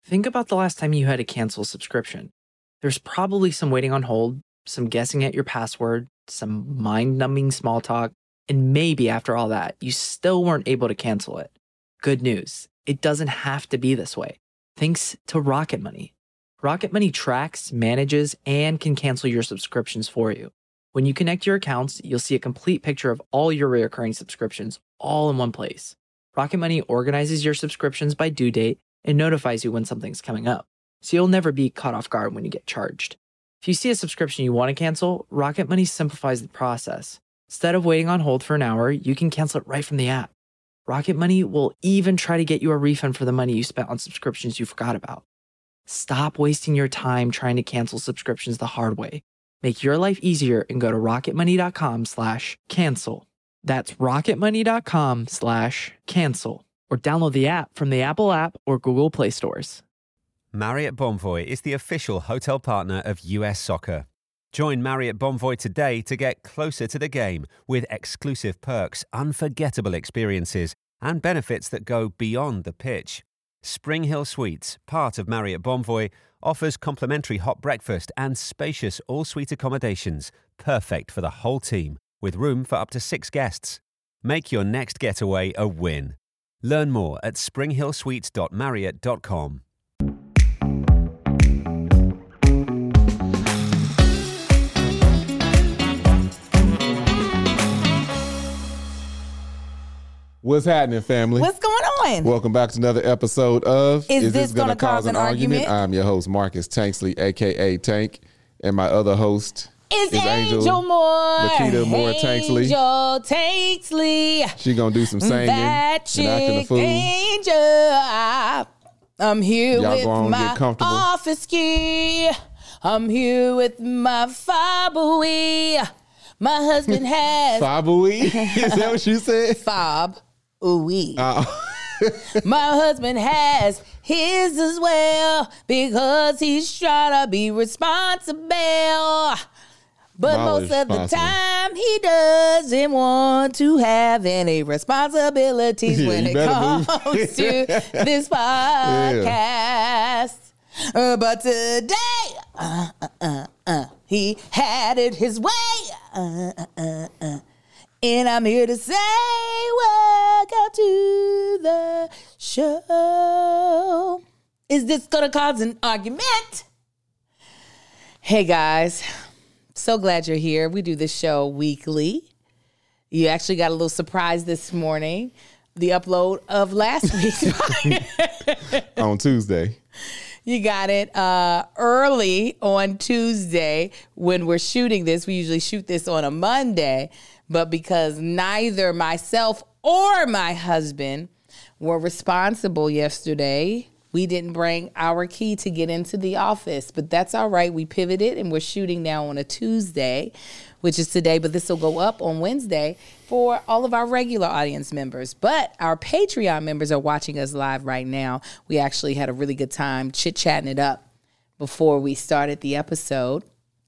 Think about the last time you had to cancel a subscription. There's probably some waiting on hold, some guessing at your password, some mind-numbing small talk, and maybe after all that, you still weren't able to cancel it. Good news, it doesn't have to be this way. Thanks to Rocket Money. Rocket Money tracks, manages, and can cancel your subscriptions for you. When you connect your accounts, you'll see a complete picture of all your recurring subscriptions all in one place. Rocket Money organizes your subscriptions by due date and notifies you when something's coming up, so you'll never be caught off guard when you get charged. If you see a subscription you want to cancel, Rocket Money simplifies the process. Instead of waiting on hold for an hour, you can cancel it right from the app. Rocket Money will even try to get you a refund for the money you spent on subscriptions you forgot about. Stop wasting your time trying to cancel subscriptions the hard way. Make your life easier and go to rocketmoney.com/cancel. That's rocketmoney.com/cancel. Or download the app from the Apple app or Google Play stores. Marriott Bonvoy is the official hotel partner of US Soccer. Join Marriott Bonvoy today to get closer to the game with exclusive perks, unforgettable experiences, and benefits that go beyond the pitch. Spring Hill Suites, part of Marriott Bonvoy, offers complimentary hot breakfast and spacious all-suite accommodations, perfect for the whole team, with room for up to 6 guests. Make your next getaway a win. Learn more at springhillsuites.marriott.com. What's happening, family? What's going on? Welcome back to another episode of Is This Gonna Cause an Argument? I'm your host, Marcus Tanksley, a.k.a. Tank, and my other host is Angel Moore. Lakita Moore Tanksley. Angel Tanksley. She gonna do some singing that and acting a fool. Angel. I'm here Y'all with go on, my get comfortable. office key. I'm here with my fob-a-wee. My husband has... Fob-a-wee? Is that what you said? Fob-a-wee. My husband has his as well because he's trying to be responsible. But most of the time, he doesn't want to have any responsibilities when it comes to this podcast. Yeah. But today, he had it his way. And I'm here to say, welcome to the show. Is this going to cause an argument? Hey, guys. So glad you're here. We do this show weekly. You actually got a little surprise this morning. The upload of last week's on Tuesday. You got it early on Tuesday when we're shooting this. We usually shoot this on a Monday. But because neither myself or my husband were responsible yesterday, we didn't bring our key to get into the office. But that's all right. We pivoted and we're shooting now on a Tuesday, which is today. But this will go up on Wednesday for all of our regular audience members. But our Patreon members are watching us live right now. We actually had a really good time chit-chatting it up before we started the episode.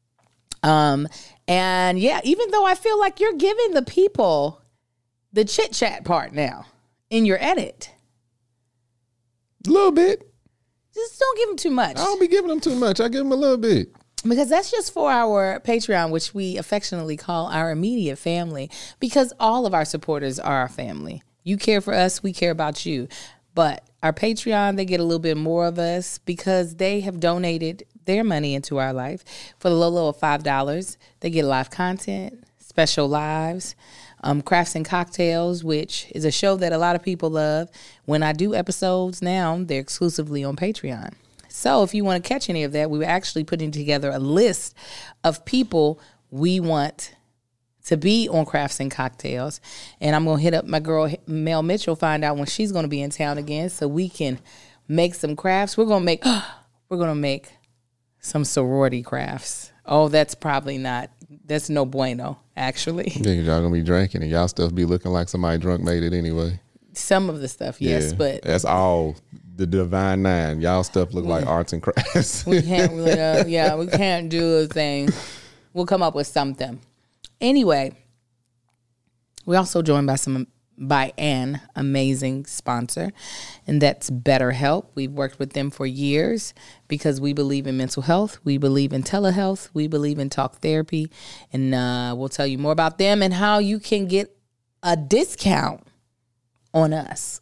And yeah, even though I feel like you're giving the people the chit chat part now in your edit. A little bit. Just don't give them too much. I don't be giving them too much. I give them a little bit. Because that's just for our Patreon, which we affectionately call our immediate family, because all of our supporters are our family. You care for us, we care about you. But our Patreon, they get a little bit more of us because they have donated their money into our life. For the low of $5, they get live content, special lives, Crafts and Cocktails, which is a show that a lot of people love. When I do episodes now, they're exclusively on Patreon. So if you want to catch any of that, we were actually putting together a list of people we want to be on Crafts and Cocktails. And I'm going to hit up my girl, Mel Mitchell, find out when she's going to be in town again so we can make some crafts. We're going to make some sorority crafts. Oh, that's no bueno, actually. Yeah, y'all going to be drinking and y'all stuff be looking like somebody drunk made it anyway. Some of the stuff, yes, but that's all the Divine Nine. Y'all stuff look like arts and crafts. We can't really, we can't do a thing. We'll come up with something. Anyway, we're also joined by some by an amazing sponsor, and that's BetterHelp. We've worked with them for years because we believe in mental health. We believe in telehealth. We believe in talk therapy. And we'll tell you more about them and how you can get a discount on us.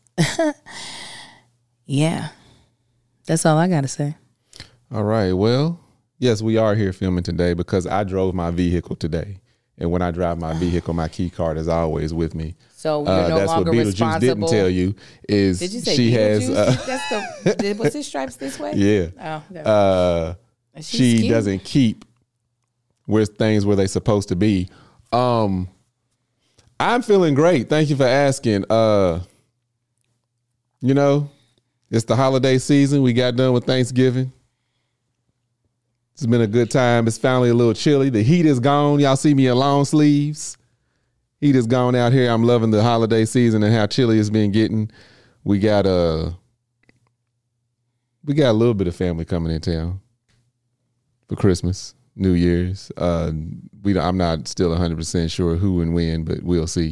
Yeah. That's all I got to say. All right. Well, yes, we are here filming today because I drove my vehicle today. And when I drive my vehicle, my key card is always with me. So you're no that's longer what Beetlejuice responsible. didn't tell you is Did you say she Beetlejuice? has Was his stripes this way? yeah. Oh, no. She doesn't keep with things where they're supposed to be. I'm feeling great. Thank you for asking. You know, it's the holiday season. We got done with Thanksgiving. It's been a good time. It's finally a little chilly. The heat is gone. Y'all see me in long sleeves. Heat is gone out here. I'm loving the holiday season and how chilly it's been getting. We got a little bit of family coming in town for Christmas, New Year's. I'm not still 100% sure who and when, but we'll see.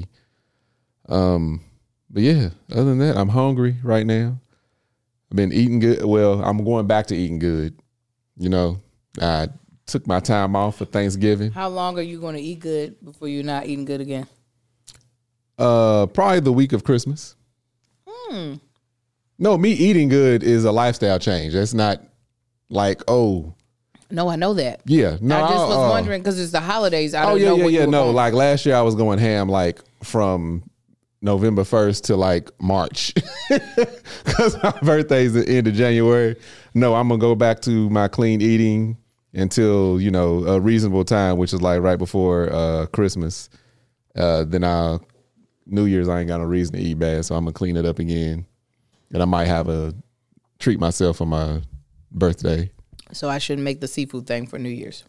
But yeah, other than that, I'm hungry right now. I've been eating good. Well, I'm going back to eating good. You know, I took my time off for Thanksgiving. How long are you going to eat good before you're not eating good again? Probably the week of Christmas. No, me eating good is a lifestyle change. That's not like, oh. No, I know that. Yeah. No, I just was wondering because it's the holidays. I don't know what you were No, going. like last year I was going ham like from November 1st to like March because my birthday's the end of January. No, I'm going to go back to my clean eating until, you know, a reasonable time, which is like right before Christmas. Then New Year's, I ain't got no reason to eat bad, so I'm going to clean it up again. And I might treat myself for my birthday. So I shouldn't make the seafood thing for New Year's.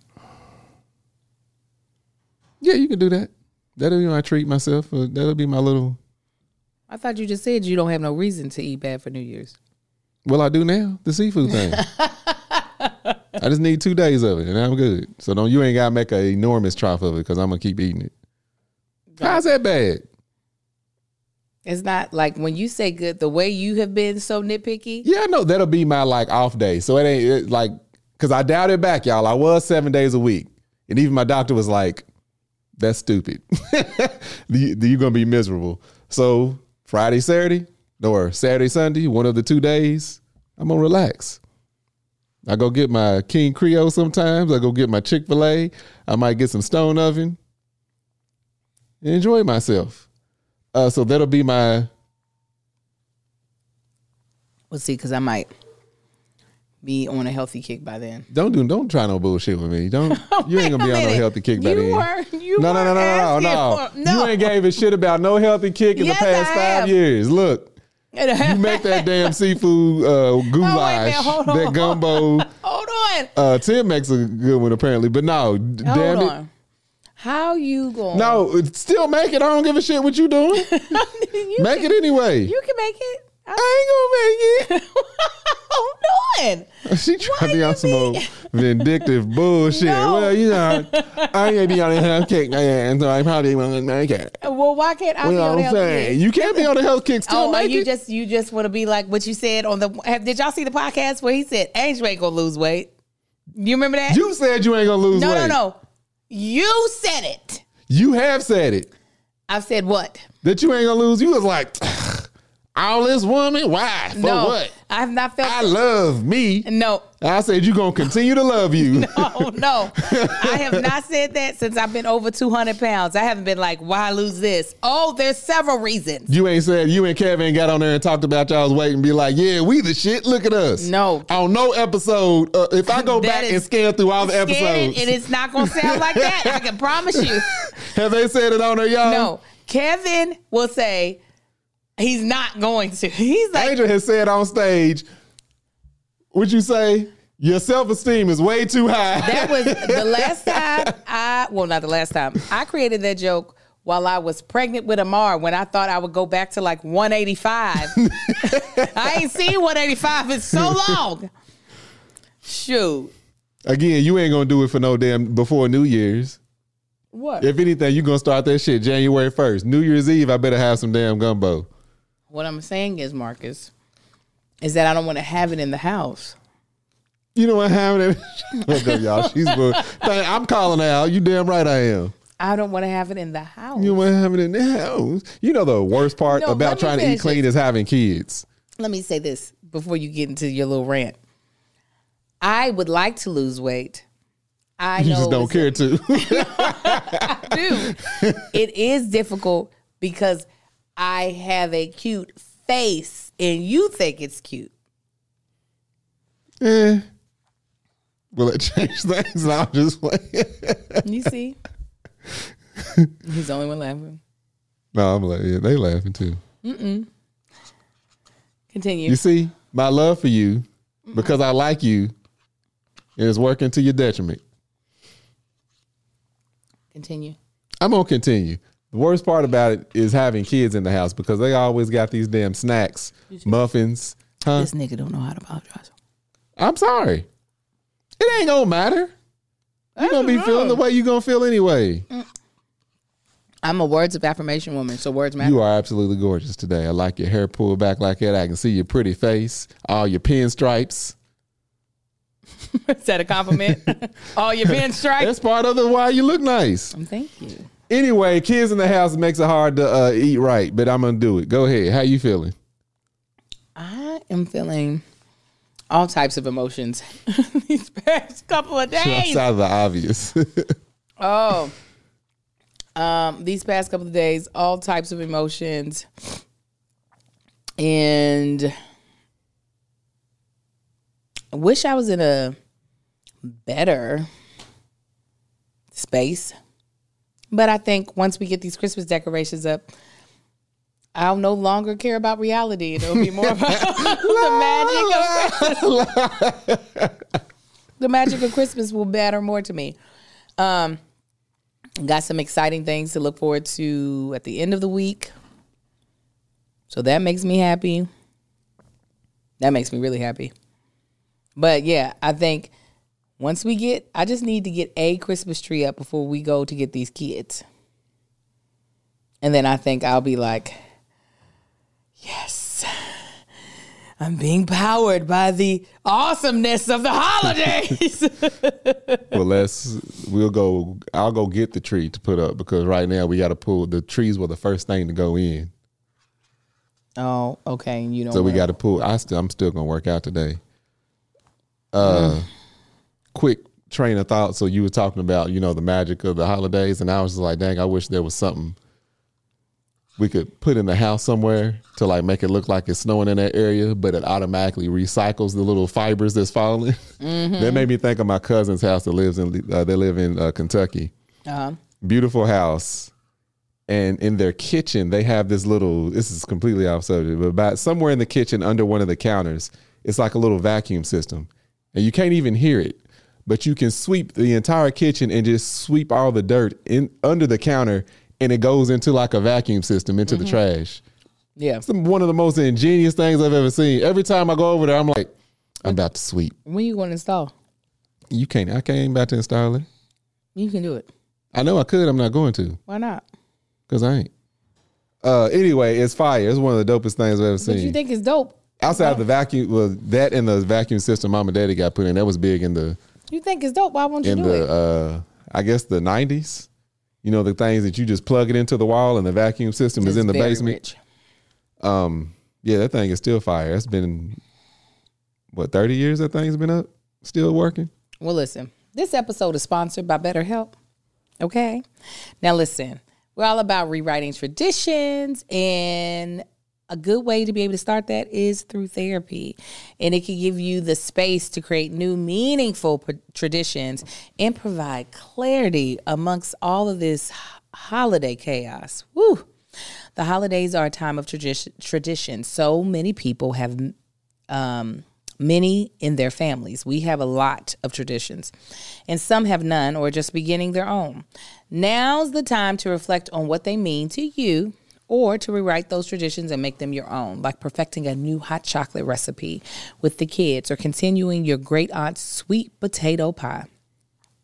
Yeah, you can do that. That'll be my treat myself. That'll be my little. I thought you just said you don't have no reason to eat bad for New Year's. Well, I do now. The seafood thing. I just need 2 days of it, and I'm good. So you ain't gotta make an enormous trough of it because I'm gonna keep eating it. How's that bad? It's not like when you say good, the way you have been so nitpicky. Yeah, I know that'll be my like off day. So it like because I dialed it back, y'all. I was 7 days a week, and even my doctor was like, "That's stupid. You're gonna be miserable." So Friday, Saturday, or Saturday, Sunday, one of the 2 days, I'm gonna relax. I go get my King Creole sometimes. I go get my Chick-fil-A. I might get some stone oven and enjoy myself. So that'll be my. We'll see, because I might be on a healthy kick by then. Don't try no bullshit with me. You ain't gonna be on no healthy kick by then. No. You ain't gave a shit about no healthy kick in the past 5 years. Look, you make that damn seafood goulash, that gumbo. Hold on. Tim makes a good one apparently, but no, damn it. How you going? No, still make it. I don't give a shit what you doing. Make it anyway. You can make it. I ain't gonna make it. Hold on. She trying to be on some old vindictive bullshit. No. Well, you know, I ain't be on the health kick, and so I probably won't make it. Well, why can't I be on the health kick? You can't be on the health kick. Still make it. You just want to be like what you said on the. Did y'all see the podcast where he said Angel ain't gonna lose weight? You remember that? You said you ain't gonna lose weight. No. You said it. You have said it. I've said what? That you ain't gonna lose. You was like, all this woman? Why? For what? I have not felt. I love me. No. I said you gonna continue to love you. No. I have not said that since I've been over 200 pounds. I haven't been like, why lose this? Oh, there's several reasons. You ain't said you and Kevin got on there and talked about y'all's weight and be like, yeah, we the shit. Look at us. No. On no episode. If I go back and scan through all the episodes. And it's not going to sound like that. I can promise you. Have they said it on there, y'all? No. Kevin will say he's not going to. He's like. Angel has said on stage, what'd you say? Your self-esteem is way too high. That was the last time not the last time. I created that joke while I was pregnant with Amar when I thought I would go back to like 185. I ain't seen 185 in so long. Shoot. Again, you ain't gonna do it for no damn before New Year's. What? If anything, you gonna start that shit January 1st. New Year's Eve, I better have some damn gumbo. What I'm saying is, Marcus, is that I don't want to have it in the house. You know what happened? Okay, y'all. I'm calling her out. You damn right I am. I don't want to have it in the house. You want to have it in the house. You know the worst part No, let about me trying to eat finish clean this. is having kids. Let me say this before you get into your little rant. I would like to lose weight. I You know just don't care to. I do. It is difficult because I have a cute face and you think it's cute. Will it change things? No, I'm just playing. You see? He's the only one laughing. No, I'm like, yeah, they laughing too. Continue. You see, my love for you, because I like you, is working to your detriment. Continue. I'm gonna continue. The worst part about it is having kids in the house because they always got these damn snacks, muffins. Huh? This nigga don't know how to apologize. I'm sorry. It ain't gonna matter. You're gonna be feeling the way you gonna feel anyway. I'm a words of affirmation woman, so words matter. You are absolutely gorgeous today. I like your hair pulled back like that. I can see your pretty face, all your pinstripes. Is that a compliment? All your pinstripes? That's part of the why you look nice. Thank you. Anyway, kids in the house makes it hard to eat right, but I'm gonna do it. Go ahead. How you feeling? I am feeling all types of emotions these past couple of days. Outside of the obvious. These past couple of days, all types of emotions. And I wish I was in a better space. But I think once we get these Christmas decorations up, I'll no longer care about reality. It'll be more about the magic of Christmas will matter more to me. Got some exciting things to look forward to at the end of the week. So that makes me happy. That makes me really happy. But yeah, I think once I just need to get a Christmas tree up before we go to get these kids. And then I think I'll be like, yes, I'm being powered by the awesomeness of the holidays. Well, I'll go get the tree to put up because right now we got to pull, the trees were the first thing to go in. Oh, okay. You don't. So we got to pull, I'm still going to work out today. Quick train of thought. So you were talking about, the magic of the holidays. And I was just like, dang, I wish there was something we could put in the house somewhere to like make it look like it's snowing in that area, but it automatically recycles the little fibers that's falling. Mm-hmm. That made me think of my cousin's house that they live in Kentucky. Uh-huh. Beautiful house. And in their kitchen, they have this is completely off subject, but about somewhere in the kitchen under one of the counters, it's like a little vacuum system. And you can't even hear it, but you can sweep the entire kitchen and just sweep all the dirt in under the counter, and it goes into like a vacuum system into the trash. Yeah. It's one of the most ingenious things I've ever seen. Every time I go over there, I'm like, I'm about to sweep. When you going to install? I can't about to install it. You can do it. I know I could. I'm not going to. Why not? Because I ain't. Anyway, it's fire. It's one of the dopest things I've ever seen. But you think it's dope? Outside of the vacuum, that and the vacuum system mom and daddy got put in, that was big in the... You think it's dope? Why won't you do it? I guess the 90s. The things that you just plug it into the wall and the vacuum system is in the basement. Rich. Yeah, that thing is still fire. It's been, 30 years that thing's been up? Still working? Well, listen, this episode is sponsored by BetterHelp. Okay? Now, listen, we're all about rewriting traditions, and a good way to be able to start that is through therapy. And it can give you the space to create new, meaningful traditions and provide clarity amongst all of this holiday chaos. Woo! The holidays are a time of tradition. So many people have many in their families. We have a lot of traditions, and some have none or just beginning their own. Now's the time to reflect on what they mean to you, or to rewrite those traditions and make them your own, like perfecting a new hot chocolate recipe with the kids or continuing your great aunt's sweet potato pie.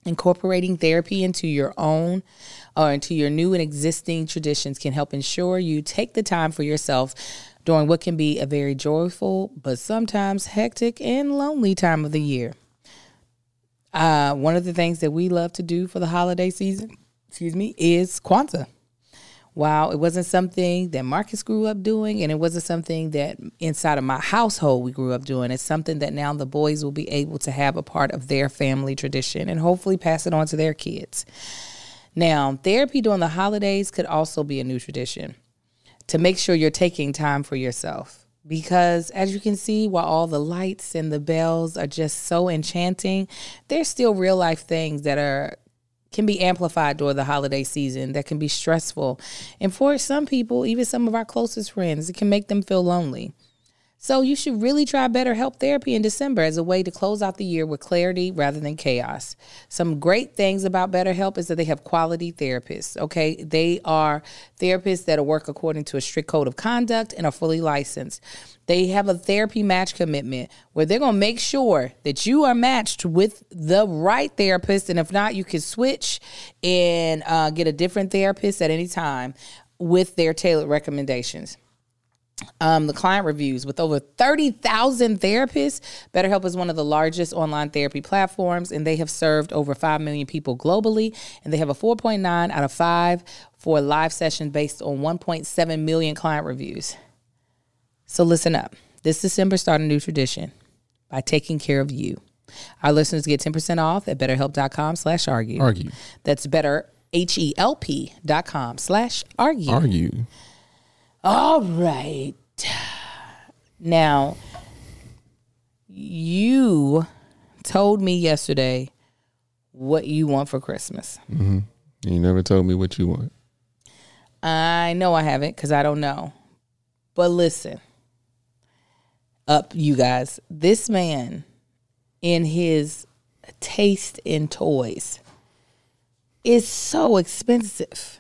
Incorporating therapy into your own or into your new and existing traditions can help ensure you take the time for yourself during what can be a very joyful but sometimes hectic and lonely time of the year. One of the things that we love to do for the holiday season, is Kwanzaa. While it wasn't something that Marcus grew up doing, and it wasn't something that inside of my household we grew up doing, it's something that now the boys will be able to have a part of their family tradition and hopefully pass it on to their kids. Now, therapy during the holidays could also be a new tradition to make sure you're taking time for yourself. Because as you can see, while all the lights and the bells are just so enchanting, there's still real life things that can be amplified during the holiday season that can be stressful. And for some people, even some of our closest friends, it can make them feel lonely. So you should really try BetterHelp Therapy in December as a way to close out the year with clarity rather than chaos. Some great things about BetterHelp is that they have quality therapists, okay? They are therapists that work according to a strict code of conduct and are fully licensed. They have a therapy match commitment where they're going to make sure that you are matched with the right therapist. And if not, you can switch and get a different therapist at any time with their tailored recommendations. The client reviews. With over 30,000 therapists, BetterHelp is one of the largest online therapy platforms, and they have served over 5 million people globally, and they have a 4.9 out of 5 for a live session based on 1.7 million client reviews. So listen up. This December, start a new tradition by taking care of you. Our listeners get 10% off at betterhelp.com/argue. Argue. That's betterhelp.com/argue. Argue. All right. Now, you told me yesterday what you want for Christmas. Mm-hmm. You never told me what you want. I know I haven't because I don't know. But listen, up you guys. This man in his taste in toys is so expensive.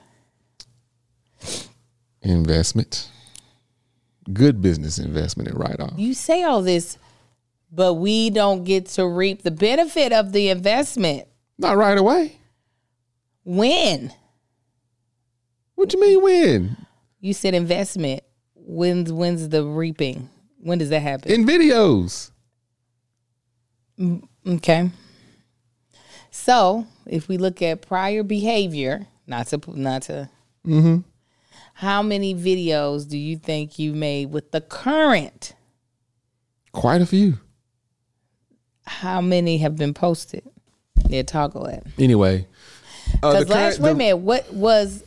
Investment. Good business investment and write-off. You say all this, but we don't get to reap the benefit of the investment. Not right away. When? What you mean when? You said investment. When's the reaping? When does that happen? In videos. Okay. So if we look at prior behavior, not to Mm-hmm. how many videos do you think you made with the current? Quite a few. How many have been posted? Yeah, toggle it. Anyway. Because wait a minute, what was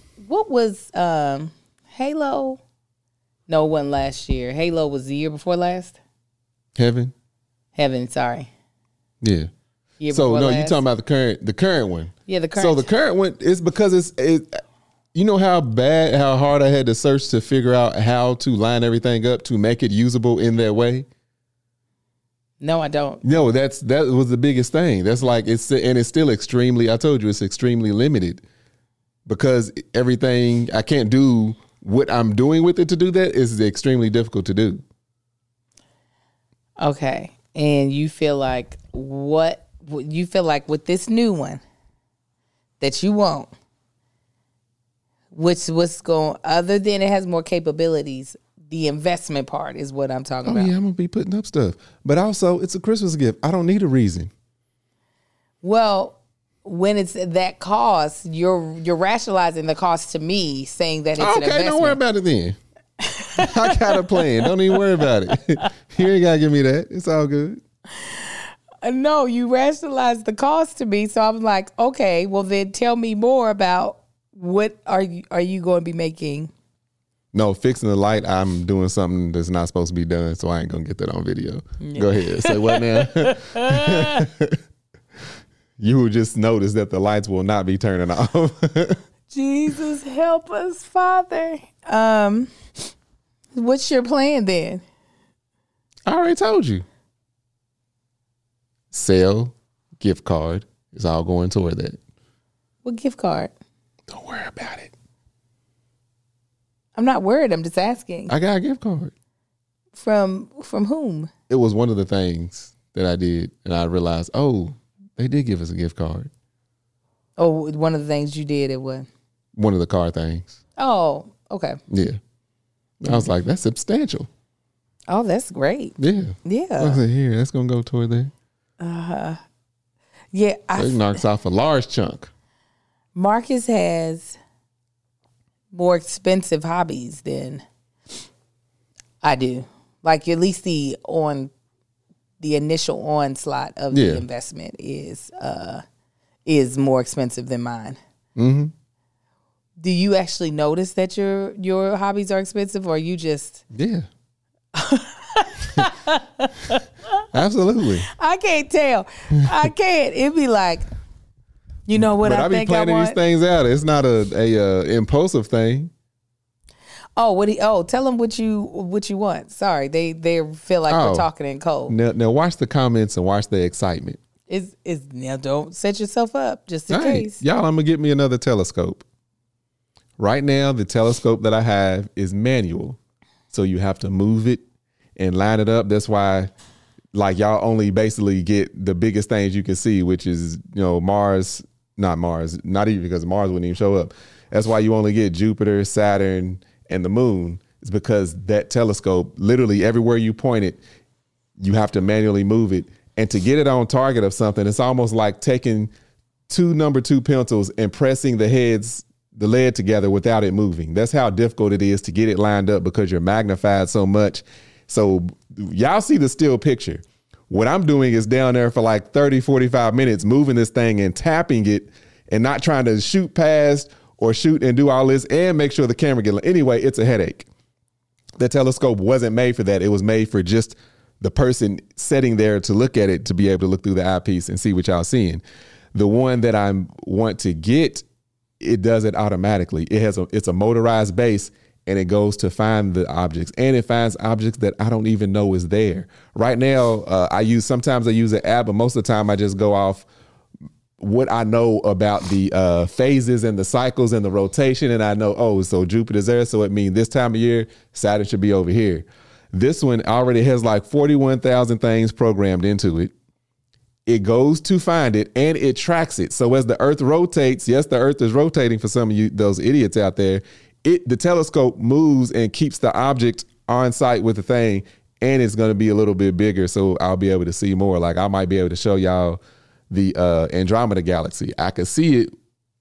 Halo? No, it wasn't last year. Halo was the year before last? Heaven, sorry. yeah. Year So before no, last? you're talking about the current one. Yeah, the current. So the current one is because you know how hard I had to search to figure out how to line everything up to make it usable in that way. No, I don't. No, that was the biggest thing. That's like it's still extremely. I told you it's extremely limited because everything I can't do what I'm doing with it to do that is extremely difficult to do. Okay, and you feel like with this new one that you want, what's going other than it has more capabilities. The investment part is what I'm talking about. Yeah, I'm gonna be putting up stuff, but also it's a Christmas gift. I don't need a reason. Well, when it's that cost, you're rationalizing the cost to me, saying that it's an investment. Okay, don't worry about it then. I got a plan. Don't even worry about it. You ain't gotta give me that. It's all good. No, you rationalized the cost to me, so I'm like, okay, well then tell me more about what are you going to be making. No, fixing the light, I'm doing something that's not supposed to be done, so I ain't going to get that on video. Yeah. Go ahead. Say what now? You will just notice that the lights will not be turning off. Jesus, help us, Father. What's your plan then? I already told you. Sale, gift card, is all going toward that. What gift card? Don't worry about it. I'm not worried. I'm just asking. I got a gift card. From whom? It was one of the things that I did, and I realized, oh, they did give us a gift card. Oh, one of the things you did at what? One of the car things. Oh, okay. Yeah. I was like, that's substantial. Oh, that's great. Yeah. I Yeah. said, here, that's going to go toward there. Yeah. It knocks off a large chunk. Marcus has more expensive hobbies than I do. Like at least the initial onslaught of the investment is more expensive than mine. Mm-hmm. Do you actually notice that your hobbies are expensive, or you just? Yeah. Absolutely. I can't tell. I can't. It'd be like, you know what? But I be think I planning want these things out. It's not a impulsive thing. Oh, tell them what you want. Sorry, they feel like we're talking in code. Now watch the comments and watch the excitement. Is now don't set yourself up just in Hey, case. y'all, I'm gonna get me another telescope. Right now, the telescope that I have is manual, so you have to move it and line it up. That's why, like, y'all only basically get the biggest things you can see, which is, Mars, not even because Mars wouldn't even show up. That's why you only get Jupiter, Saturn, and the moon. It's because that telescope, literally everywhere you point it, you have to manually move it. And to get it on target of something, it's almost like taking two number 2 pencils and pressing the lead together without it moving. That's how difficult it is to get it lined up because you're magnified so much. So y'all see the still picture. What I'm doing is down there for like 30, 45 minutes, moving this thing and tapping it and not trying to shoot past or shoot and do all this and make sure the camera gets. Anyway, it's a headache. The telescope wasn't made for that. It was made for just the person sitting there to look at it, to be able to look through the eyepiece and see what y'all seeing. The one that I want to get, it does it automatically. It's a motorized base, and it goes to find the objects, and it finds objects that I don't even know is there. Right now, sometimes I use an app, but most of the time I just go off what I know about the phases and the cycles and the rotation, and I know, so Jupiter's there, so it means this time of year, Saturn should be over here. This one already has like 41,000 things programmed into it. It goes to find it and it tracks it. So as the Earth rotates, yes, the Earth is rotating for some of you, those idiots out there. The telescope moves and keeps the object on site with the thing, and it's going to be a little bit bigger, so I'll be able to see more. Like I might be able to show y'all the Andromeda Galaxy. I could see it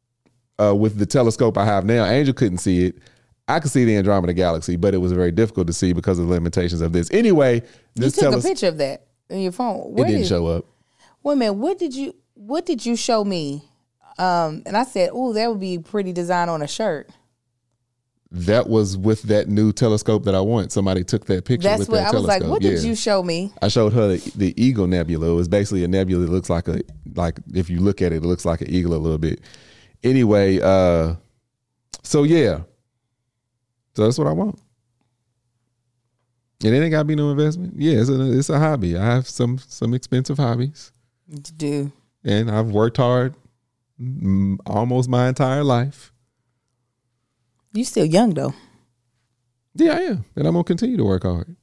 with the telescope I have now. Angel couldn't see it. I could see the Andromeda Galaxy, but it was very difficult to see because of the limitations of this. Anyway, you took a picture of that in your phone. It didn't show up. Wait a minute. What did you show me? And I said, "Oh, that would be pretty design on a shirt." That was with that new telescope that I want. Somebody took that picture with that telescope. I was like, what did you show me? I showed her the Eagle Nebula. It was basically a nebula that looks like if you look at it, it looks like an eagle a little bit. Anyway, so yeah. So that's what I want. And it ain't got to be no investment. Yeah, it's a hobby. I have some expensive hobbies. You do. And I've worked hard almost my entire life. You still young though. Yeah, I am. And I'm going to continue to work hard.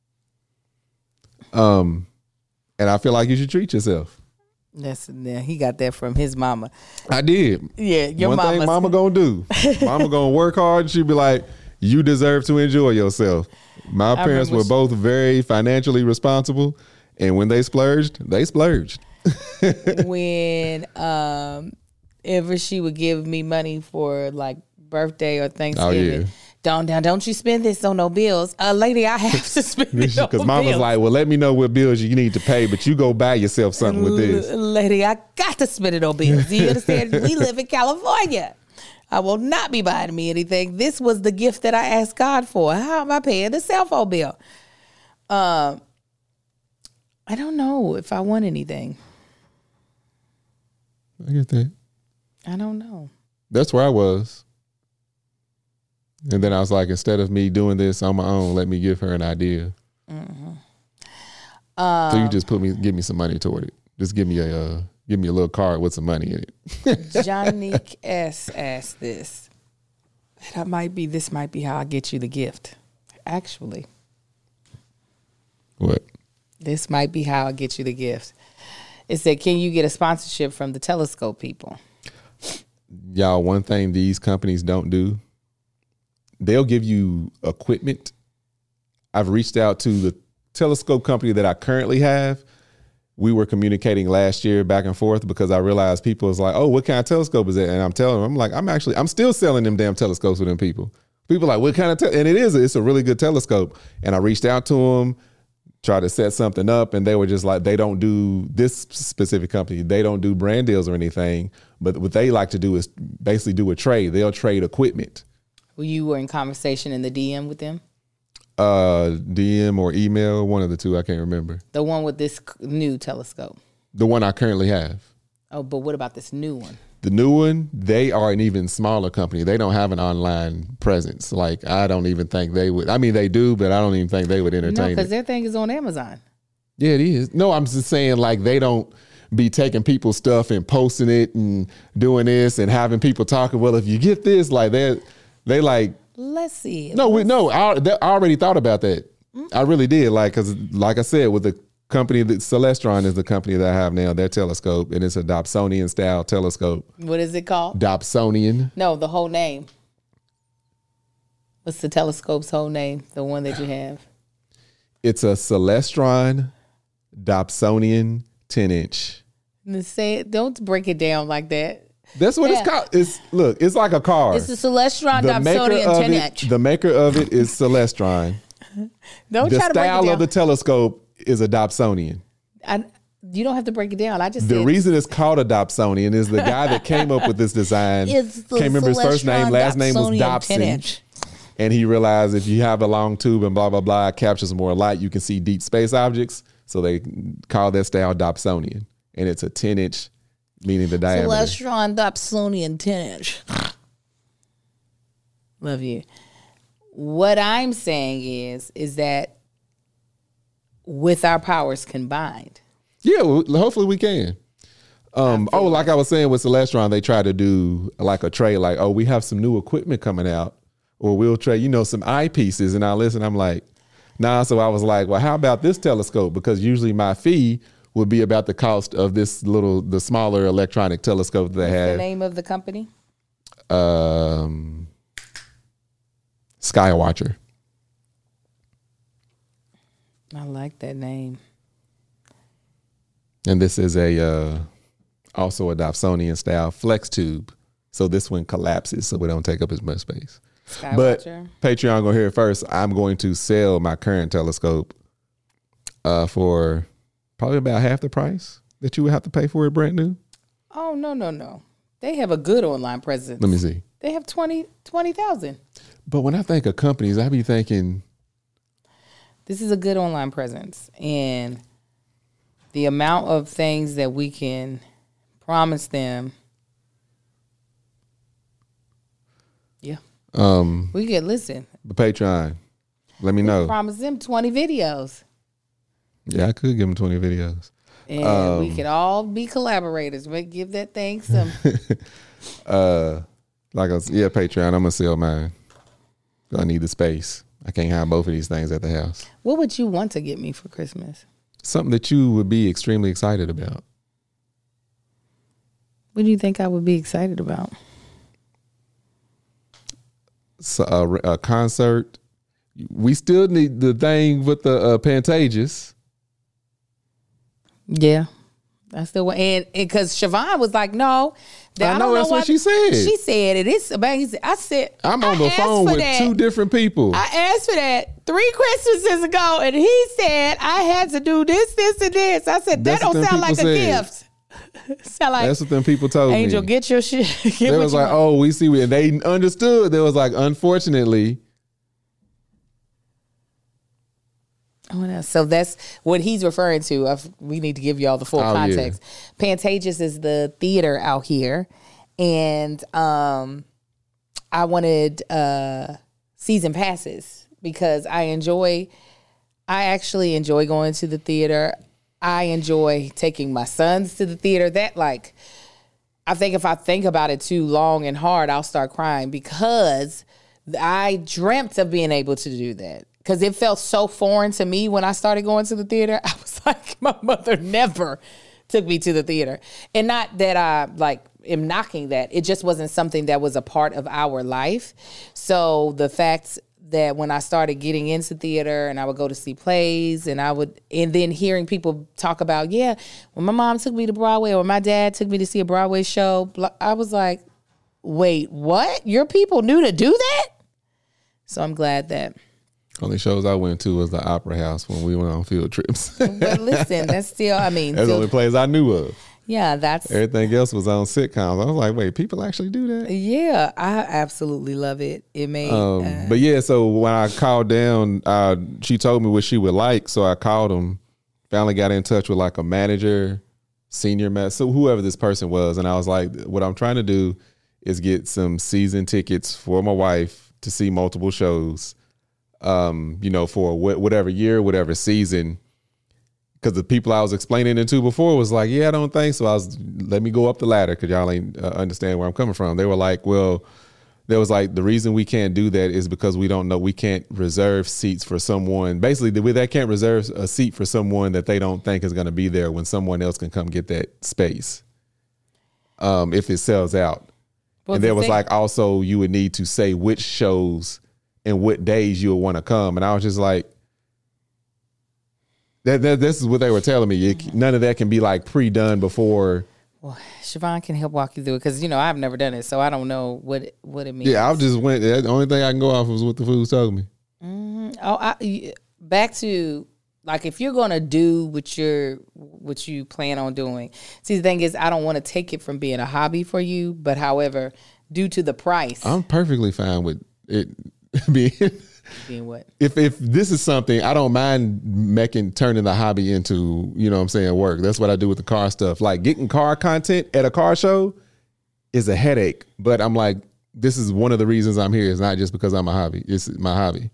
And I feel like you should treat yourself. He got that from his mama. I did. Yeah, your One thing mama going to do. Mama going to work hard. She'll be like, you deserve to enjoy yourself. My parents were both very financially responsible. And when they splurged, they splurged. When ever she would give me money for like birthday or Thanksgiving. Oh, yeah. Don't you spend this on no bills. Lady, I have to spend it on bills. Because mama's like, well, let me know what bills you need to pay, but you go buy yourself something with this. Lady, I got to spend it on bills. Do you understand? We live in California. I will not be buying me anything. This was the gift that I asked God for. How am I paying the cell phone bill? I don't know if I want anything. I get that. I don't know. That's where I was. And then I was like, instead of me doing this on my own, let me give her an idea. Mm-hmm. So you just give me some money toward it. Just give me a little card with some money in it. Johnny S asked this. This might be how I get you the gift. Actually. What? This might be how I get you the gift. It said, can you get a sponsorship from the telescope people? Y'all, one thing these companies don't do, they'll give you equipment. I've reached out to the telescope company that I currently have. We were communicating last year back and forth because I realized people was like, oh, what kind of telescope is that? And I'm telling them, I'm like, I'm still selling them damn telescopes with them people. People are like, what kind of, and it's a really good telescope. And I reached out to them, tried to set something up, and they were just like, they don't do this specific company. They don't do brand deals or anything. But what they like to do is basically do a trade. They'll trade equipment. Well, you were in conversation in the DM with them? DM or email, one of the two, I can't remember. The one with this new telescope. The one I currently have. Oh, but what about this new one? The new one, they are an even smaller company. They don't have an online presence. Like, I don't even think they would. I mean, they do, but I don't even think they would entertain No, because it. their thing is on Amazon. Yeah, it is. No, I'm just saying, like, they don't be taking people's stuff and posting it and doing this and having people talking. Well, if you get this, like, they like. Let's see. No, I already thought about that. I really did. Like, because like I said, with the company that Celestron is the company that I have now, their telescope, and it's a Dobsonian style telescope. What is it called? Dobsonian. No, the whole name. What's the telescope's whole name? The one that you have. It's a Celestron Dobsonian 10-inch. Say it. Don't break it down like that. That's what it's called. It's like a car. It's a Celestron Dobsonian 10-inch. The maker of it is Celestron. Don't the try to break it down. style of the telescope is a Dobsonian. You don't have to break it down. I just The said reason it's called a Dobsonian is the guy that came up with this design. It's the Can't remember his first name. Celestron Last name was Dobsonian Dobson. 10-inch. And he realized if you have a long tube and blah, blah, blah, it captures more light, you can see deep space objects. So they call that style Dobsonian. And it's a 10-inch, meaning the diameter. Celestron Dobsonian 10-inch. Love you. What I'm saying is that with our powers combined. Yeah, well, hopefully we can. Like I was saying with Celestron, they try to do like a trade, like, oh, we have some new equipment coming out, or we'll trade, some eyepieces. And I listen, I'm like, nah. So I was like, well, how about this telescope? Because usually my fee would be about the cost of the smaller electronic telescope that they have. The name of the company? Skywatcher. I like that name. And this is also a Dobsonian style flex tube. So this one collapses so we don't take up as much space. Skywatcher. But Patreon gonna hear it first. I'm going to sell my current telescope for probably about half the price that you would have to pay for it brand new. Oh, no. They have a good online presence. Let me see. They have 20,000. But when I think of companies, I be thinking, this is a good online presence. And the amount of things that we can promise them. Yeah. We could listen. The Patreon, let me know. Promise them 20 videos. Yeah, I could give them 20 videos. And we could all be collaborators. But give that thing some. Patreon, I'm gonna sell mine. I need the space. I can't have both of these things at the house. What would you want to get me for Christmas? Something that you would be extremely excited about. What do you think I would be excited about? So, a concert. We still need the thing with the Pantages. Yeah. I still want, and because Siobhan was like, no. I know that's what she said. She said it is amazing. I said, I'm on the phone with two different people. I asked for that 3 Christmases ago, and he said I had to do this, and this. I said, that don't sound like a gift. Sound like, that's what them people told me. Angel, get your shit. They was like, oh, we see. And they understood. They was like, unfortunately. Oh, so that's what he's referring to. We need to give you all the full context. Yeah. Pantages is the theater out here. And I wanted season passes because I actually enjoy going to the theater. I enjoy taking my sons to the theater. That, like, I think if I think about it too long and hard, I'll start crying because I dreamt of being able to do that. Because it felt so foreign to me when I started going to the theater. I was like, my mother never took me to the theater. And not that I like am knocking that. It just wasn't something that was a part of our life. So the fact that when I started getting into theater and I would go to see plays and then hearing people talk about, when my mom took me to Broadway or my dad took me to see a Broadway show, I was like, wait, what? Your people knew to do that? So I'm glad that. Only shows I went to was the Opera House when we went on field trips. But listen, that's still, that's the only plays I knew of. Yeah, that's. Everything else was on sitcoms. I was like, wait, people actually do that? Yeah, I absolutely love it. It made. But yeah, so when I called down, she told me what she would like. So I called them, finally got in touch with like a manager, senior manager, so whoever this person was. And I was like, what I'm trying to do is get some season tickets for my wife to see multiple shows, for whatever year, whatever season. Because the people I was explaining it to before was like, I don't think so. Let me go up the ladder because y'all ain't understand where I'm coming from. They were like, well, there was like, the reason we can't do that is because we don't know, we can't reserve seats for someone. Basically, they can't reserve a seat for someone that they don't think is going to be there when someone else can come get that space if it sells out. Well, and there was like, also, you would need to say which shows and what days you would want to come. And I was just like, this is what they were telling me. None of that can be like pre-done before. Well, Siobhan can help walk you through it because, I've never done it, so I don't know what it means. Yeah, I just went. The only thing I can go off was what the food told me. Mm-hmm. Back to like if you're gonna do what you plan on doing. See, the thing is, I don't want to take it from being a hobby for you, but however, due to the price, I'm perfectly fine with it being. Being what? If this is something, I don't mind turning the hobby into, work. That's what I do with the car stuff. Like getting car content at a car show is a headache. But I'm like, this is one of the reasons I'm here. It's not just because I'm a hobby. It's my hobby.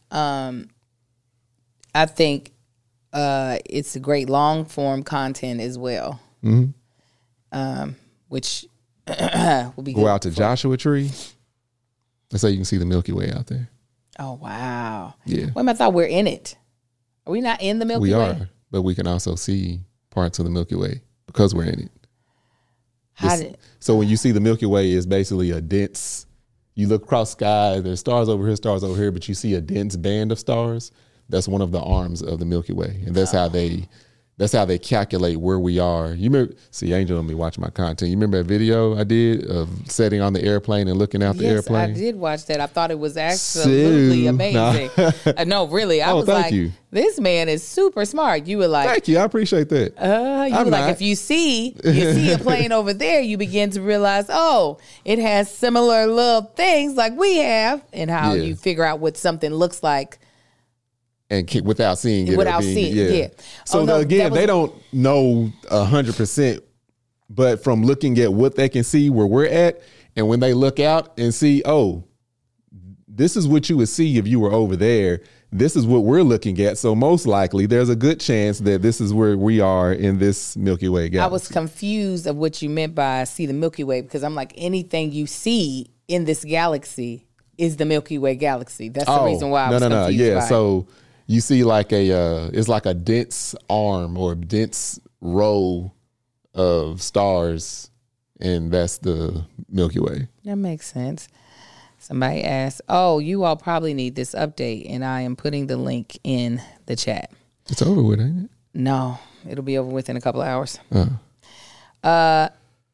I think it's a great long form content as well. Mm-hmm. Which will be good. Go out to Joshua Tree. That's how you can see the Milky Way out there. Oh, wow. Yeah. Wait a minute, I thought we're in it. Are we not in the Milky Way? We are, but we can also see parts of the Milky Way because we're in it. So when you see the Milky Way, it's basically a dense, you look across the sky, there's stars over here, but you see a dense band of stars. That's one of the arms of the Milky Way. And that's how they calculate where we are. You remember, see, Angel and me watching my content. You remember that video I did of sitting on the airplane and looking out the airplane? Yes, I did watch that. I thought it was absolutely amazing. No, really. I was like, this man is super smart. You were like, thank you. I appreciate that. You were like, if you see a plane over there, you begin to realize, it has similar little things like we have, and how you figure out what something looks like. And without seeing it. So again, they don't know 100%, but from looking at what they can see where we're at, and when they look out and see, this is what you would see if you were over there. This is what we're looking at. So most likely, there's a good chance that this is where we are in this Milky Way galaxy. I was confused of what you meant by see the Milky Way because I'm like, anything you see in this galaxy is the Milky Way galaxy. That's the reason why I was confused. Yeah, so you see like it's like a dense arm or a dense row of stars, and that's the Milky Way. That makes sense. Somebody asked, you all probably need this update, and I am putting the link in the chat. It's over with, ain't it? No, it'll be over with in a couple of hours. I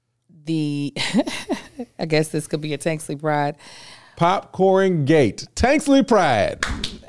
guess this could be a Tanksley Pride. Popcorn Gate. Tanksley Pride.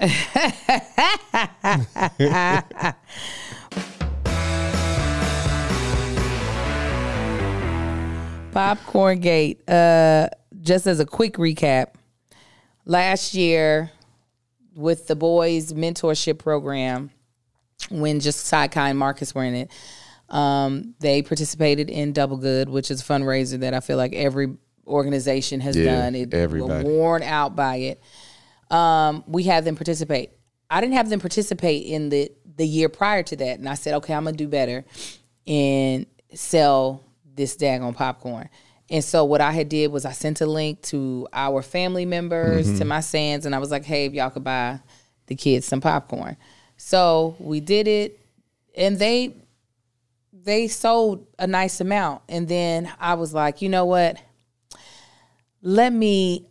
Popcorn Gate. Just as a quick recap, last year with the boys mentorship program, when just Sai-Kai and Marcus were in it, they participated in Double Good, which is a fundraiser that I feel like every organization has done. Everybody worn out by it. We had them participate. I didn't have them participate in the year prior to that, and I said, okay, I'm gonna do better and sell this daggone popcorn. And so what I had did was I sent a link to our family members, to my Sands, and I was like, hey, if y'all could buy the kids some popcorn. So we did it, and they they sold a nice amount. And then I was like, you know what? Let me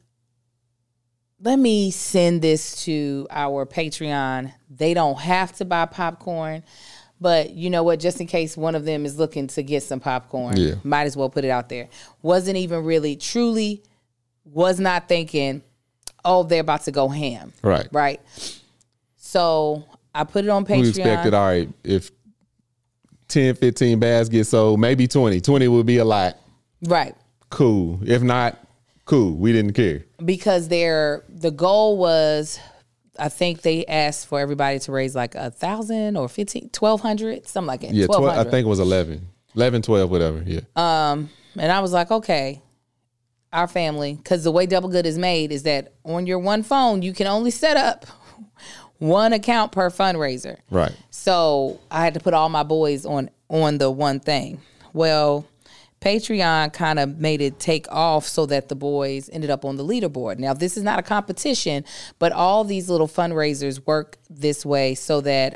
send this to our Patreon. They don't have to buy popcorn. But you know what? Just in case one of them is looking to get some popcorn, might as well put it out there. Wasn't even really, truly was not thinking, oh, they're about to go ham. Right. So I put it on Patreon. We expected, all right, if 10, 15 bags get sold, maybe 20. 20 would be a lot. Right. Cool. If not, cool. We didn't care. Because the goal was, I think they asked for everybody to raise like 1,000 or 1,200, something like that. Yeah, 12, I think it was 11, 12, whatever. Yeah. And I was like, okay, our family, because the way Double Good is made is that on your one phone, you can only set up one account per fundraiser. Right. So I had to put all my boys on the one thing. Well, Patreon kind of made it take off so that the boys ended up on the leaderboard. Now, this is not a competition, but all these little fundraisers work this way so that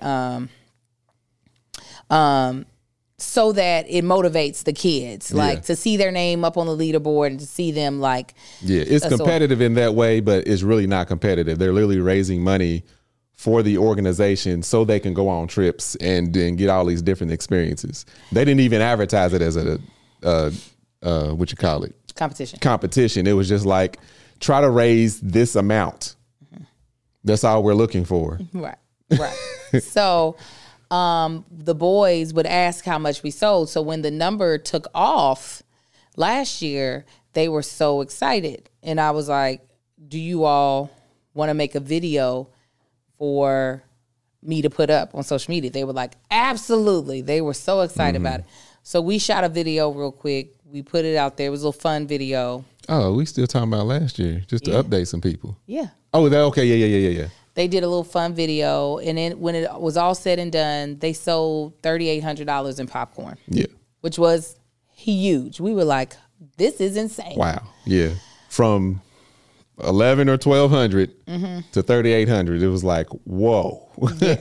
it motivates the kids, like to see their name up on the leaderboard and to see them like. Yeah, it's competitive in that way, but it's really not competitive. They're literally raising money for the organization so they can go on trips and then get all these different experiences. They didn't even advertise it as a what you call it? Competition. It was just like, try to raise this amount. That's all we're looking for. Right. So the boys would ask how much we sold. So when the number took off last year, they were so excited. And I was like, do you all want to make a video for me to put up on social media? They were like, absolutely. They were so excited about it. So we shot a video real quick. We put it out there. It was a little fun video. Oh, we still talking about last year, just to update some people. Yeah. Oh, okay. Yeah. They did a little fun video. And then when it was all said and done, they sold $3,800 in popcorn. Yeah. Which was huge. We were like, this is insane. Wow. Yeah. From 11 or 1,200 to 3,800. It was like, whoa. Yeah.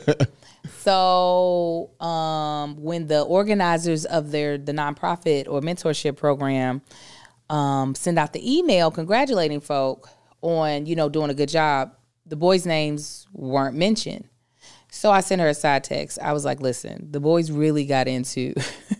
So when the organizers of the nonprofit or mentorship program send out the email congratulating folk on, doing a good job, the boys' names weren't mentioned. So I sent her a side text. I was like, listen, the boys really got into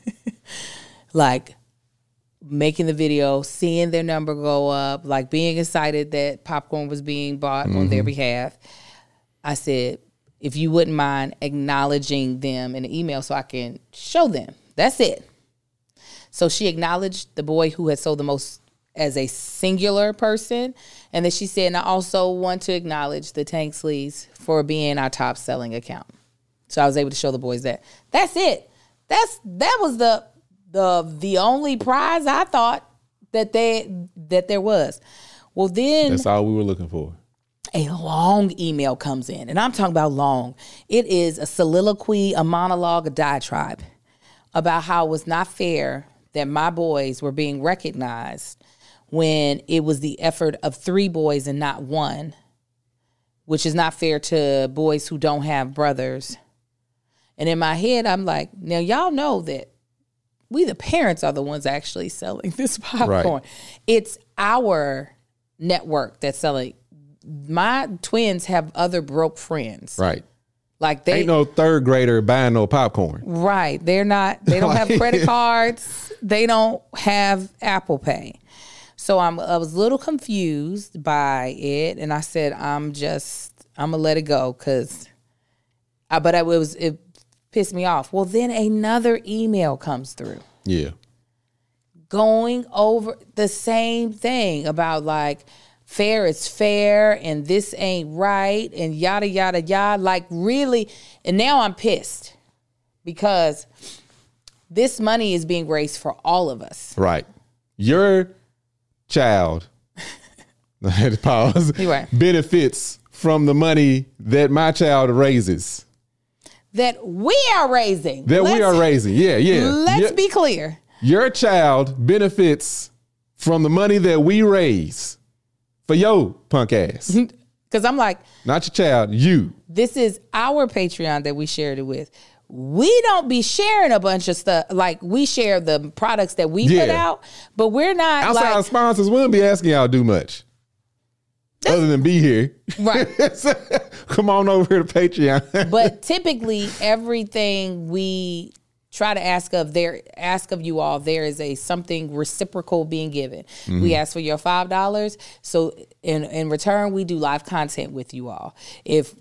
like making the video, seeing their number go up, like being excited that popcorn was being bought on their behalf. I said, if you wouldn't mind acknowledging them in an email so I can show them. That's it. So she acknowledged the boy who had sold the most as a singular person. And then she said, and I also want to acknowledge the Tank Sleeves for being our top selling account. So I was able to show the boys that. That's it. That was the only prize I thought that there was. Well, then that's all we were looking for. A long email comes in, and I'm talking about long. It is a soliloquy, a monologue, a diatribe about how it was not fair that my boys were being recognized when it was the effort of 3 boys and not 1, which is not fair to boys who don't have brothers. And in my head, I'm like, now y'all know that we, the parents, are the ones actually selling this popcorn. Right. It's our network that's selling. My twins have other broke friends. Right. Like they ain't no 3rd grader buying no popcorn. Right. They don't have credit cards. They don't have Apple Pay. So I was a little confused by it. And I said, I'm gonna let it go but it pissed me off. Well, then another email comes through. Yeah. Going over the same thing about like, fair is fair and this ain't right and yada, yada, yada. Like really, and now I'm pissed because this money is being raised for all of us. Right. Your child, I had to pause, Right. benefits from the money that my child raises. That we are raising. Yeah. Let's be clear. Your child benefits from the money that we raise. For your punk ass. Because I'm like, not your child, you. This is our Patreon that we shared it with. we don't be sharing a bunch of stuff. Like, we share the products that we put out, but we're not outside of sponsors. We don't be asking y'all to do much other than be here. Right. Come on over here to Patreon. But typically, everything we try to ask of you all, there is something reciprocal being given. Mm-hmm. We ask for your $5, so in return, we do live content with you all. If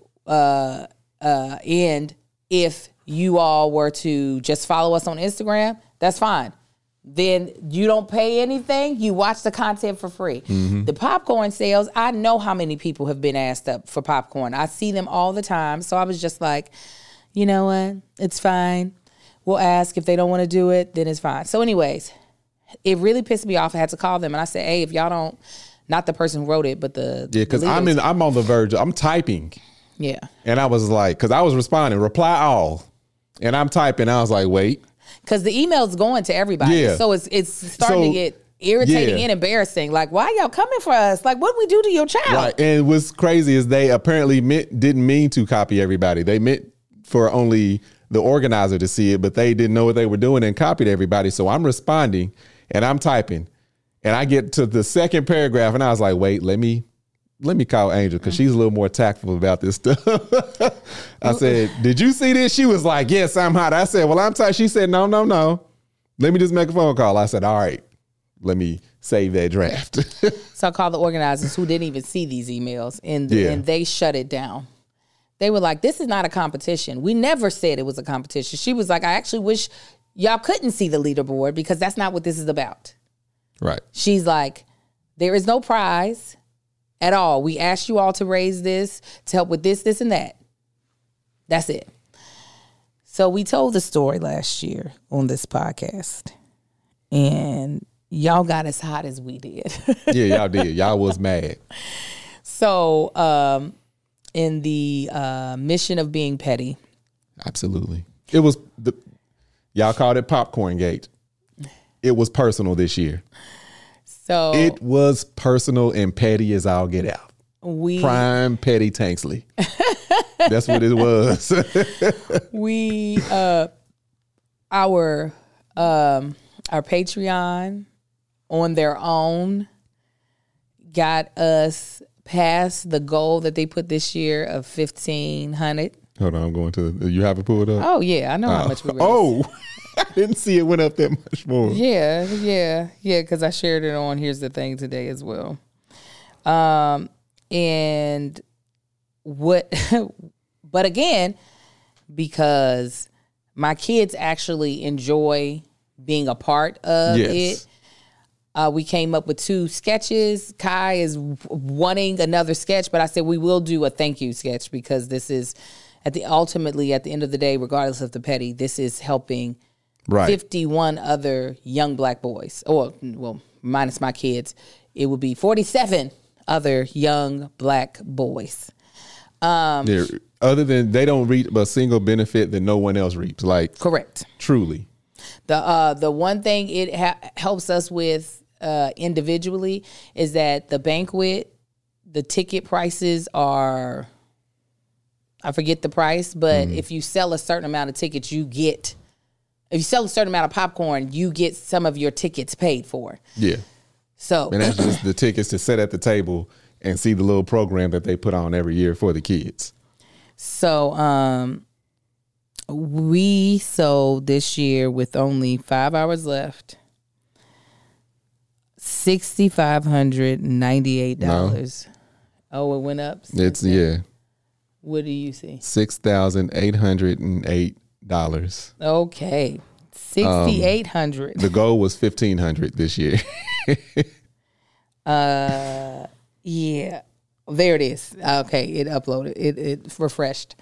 you all were to just follow us on Instagram, that's fine. Then you don't pay anything. You watch the content for free. Mm-hmm. The popcorn sales, I know how many people have been asked up for popcorn. I see them all the time. So I was just like, you know what? It's fine. We'll ask. If they don't want to do it, then it's fine. So anyways, it really pissed me off. I had to call them and I said, hey, if y'all don't, not the person who wrote it, but because I'm on the verge. I'm typing. Yeah. And I was like, because I was responding, reply all. And I'm typing. I was like, wait. Because the email's going to everybody. Yeah. So it's starting to get irritating and embarrassing. Like, why y'all coming for us? Like, what did we do to your child? Right. And what's crazy is they apparently didn't mean to copy everybody. They meant for only the organizer to see it, but they didn't know what they were doing and copied everybody. So I'm responding and I'm typing. And I get to the second paragraph and I was like, wait, let me call Angel because she's a little more tactful about this stuff. I said, did you see this? She was like, yes, I'm hot. I said, well, I'm tired. She said, no. Let me just make a phone call. I said, all right, let me save that draft. So I called the organizers who didn't even see these emails and they shut it down. They were like, this is not a competition. We never said it was a competition. She was like, I actually wish y'all couldn't see the leaderboard because that's not what this is about. Right. She's like, there is no prize at all. We asked you all to raise this, to help with this, and that. That's it. So we told the story last year on this podcast, and y'all got as hot as we did. Yeah, y'all did. Y'all was mad. So in the mission of being petty. Absolutely. It was, y'all called it Popcorn Gate. It was personal this year. So it was personal and petty as I'll get out. Prime petty Tanksley. That's what it was. Our Patreon on their own got us past the goal that they put this year of 1,500. Hold on, I'm going to. You have it pulled up? Oh yeah, I know how much we raised. Oh. I didn't see it went up that much more. Yeah, because I shared it on Here's the Thing today as well. And what, but again, because my kids actually enjoy being a part of it, we came up with 2 sketches. Kai is wanting another sketch, but I said we will do a thank you sketch because this is ultimately at the end of the day, regardless of the petty, this is helping 51 other young black boys, or well, minus my kids, it would be 47 other young black boys. Other than they don't reap a single benefit that no one else reaps. Like correct, truly. The one thing it helps us with individually is that the banquet, the ticket prices are, I forget the price, but if you sell a certain amount of tickets, if you sell a certain amount of popcorn, you get some of your tickets paid for. Yeah. So, and that's just the tickets to sit at the table and see the little program that they put on every year for the kids. So, we sold this year with only 5 hours left, $6,598. No. Oh, it went up. It's yeah. What do you see? $6,808. Okay, 6,800. The goal was 1,500 this year. Yeah, there it is. Okay, it uploaded. It refreshed.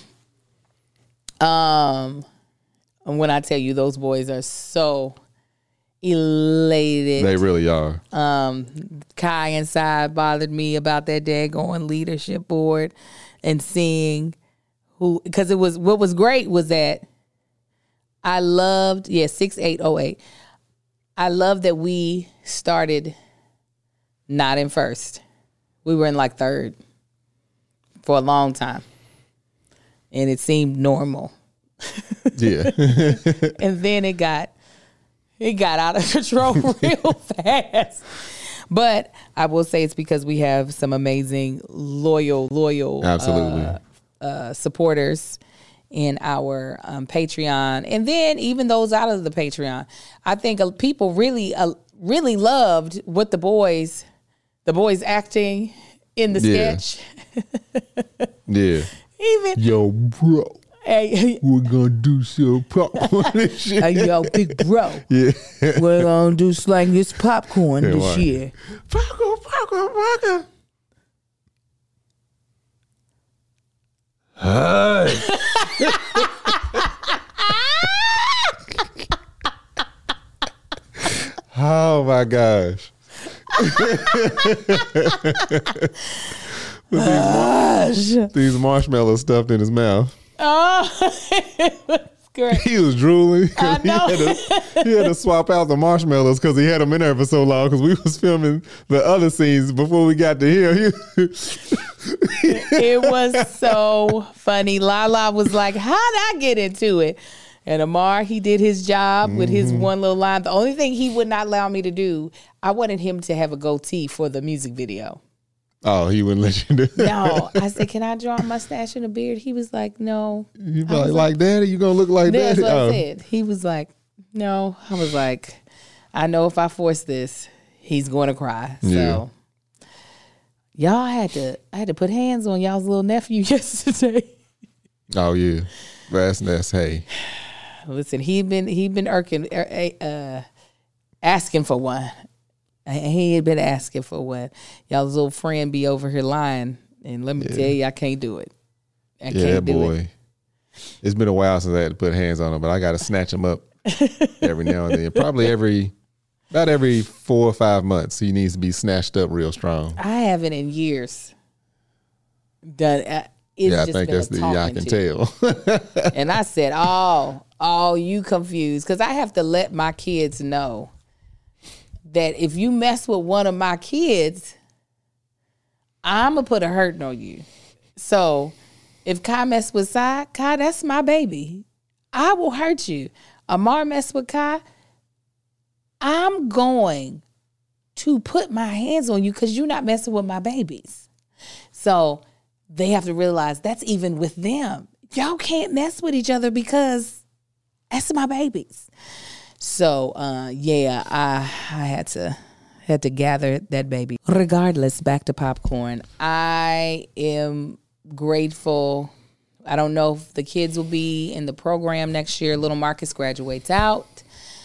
And when I tell you, those boys are so elated. They really are. Kai inside bothered me about that daggone leadership board and seeing who, because it was, what was great was that I loved, 6808. I love that we started not in first. We were in like third for a long time. And it seemed normal. Yeah. And then it got out of control real fast. But I will say it's because we have some amazing, loyal Absolutely. supporters in our Patreon. And then even those out of the Patreon. I think people really loved what the boys acting in the sketch. Yeah. Even Yo, bro. hey, We're gonna do some popcorn and shit. hey, yo, big bro. Yeah. We're gonna do slang this popcorn Yeah, this why? year. Popcorn. Hey. Oh my gosh. With these marshmallows stuffed in his mouth. Oh, it was great. He was drooling. 'Cause I know. He had to swap out the marshmallows because he had them in there for so long because we was filming the other scenes before we got to here. It was so funny. Lala was like, how'd I get into it? And Amar, he did his job with his one little line. The only thing he would not allow me to do, I wanted him to have a goatee for the music video. Oh, he wouldn't let you do it. No. I said, can I draw a mustache and a beard? He was like, no. You like daddy? You gonna look like That's daddy? what Oh. I said. He was like, no. I was like, I know if I force this, he's going to cry. So y'all I had to put hands on y'all's little nephew yesterday. Oh yeah. That's hey. Listen, he'd been asking for one. He had been asking for one. Y'all's little friend be over here lying, and let me tell you, I can't do it. I can't do it. It's been a while since I had to put hands on him, but I got to snatch him up every now and then. Probably about every 4 or 5 months, he needs to be snatched up real strong. I haven't in years done. It's I just think been that's a the talking I can to. tell. And I said, oh, you confused. Because I have to let my kids know that if you mess with one of my kids, I'm going to put a hurting on you. So if Kai mess with Sai, Kai, that's my baby. I will hurt you. Amar mess with Kai, I'm going to put my hands on you because you're not messing with my babies. So they have to realize that's even with them. Y'all can't mess with each other because that's my babies. So I had to gather that baby. Regardless, back to popcorn. I am grateful. I don't know if the kids will be in the program next year. Little Marcus graduates out.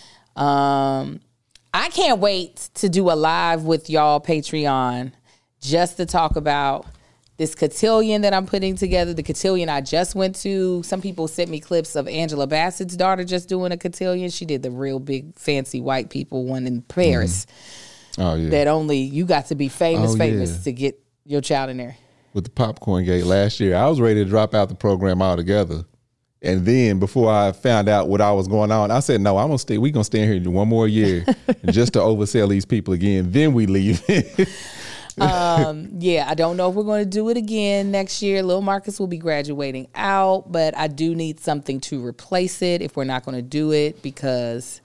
I can't wait to do a live with y'all Patreon just to talk about this cotillion that I'm putting together, the cotillion I just went to. Some people sent me clips of Angela Bassett's daughter just doing a cotillion. She did the real big fancy white people one in Paris. Oh yeah. That only you got to be famous Yeah. to get your child in there. With the popcorn gate last year, I was ready to drop out the program altogether. And then before I found out what I was going on, I said, no, I'm gonna stay. We're gonna stay here one more year just to oversell these people again. Then we leave. Yeah, I don't know if we're going to do it again next year. Lil Marcus will be graduating out, but I do need something to replace it if we're not going to do it because,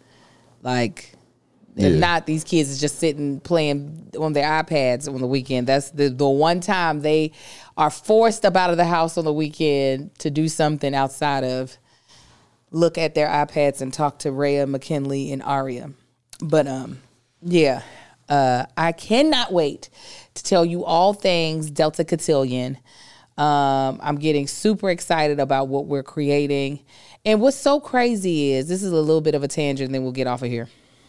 if not, these kids is just sitting playing on their iPads on the weekend. That's the one time they are forced up out of the house on the weekend to do something outside of look at their iPads and talk to Rhea, McKinley, and Aria. But I cannot wait to tell you all things Delta Cotillion. I'm getting super excited about what we're creating. And what's so crazy is, this is a little bit of a tangent, then we'll get off of here.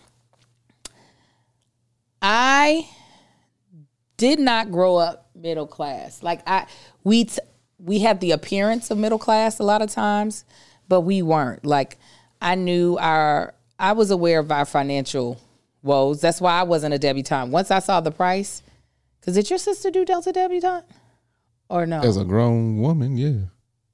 I did not grow up middle class. We had the appearance of middle class a lot of times, but we weren't. I was aware of our financial woes. That's why I wasn't a debutante. Once I saw the price, because did your sister do Delta debutante? Or no? As a grown woman, yeah.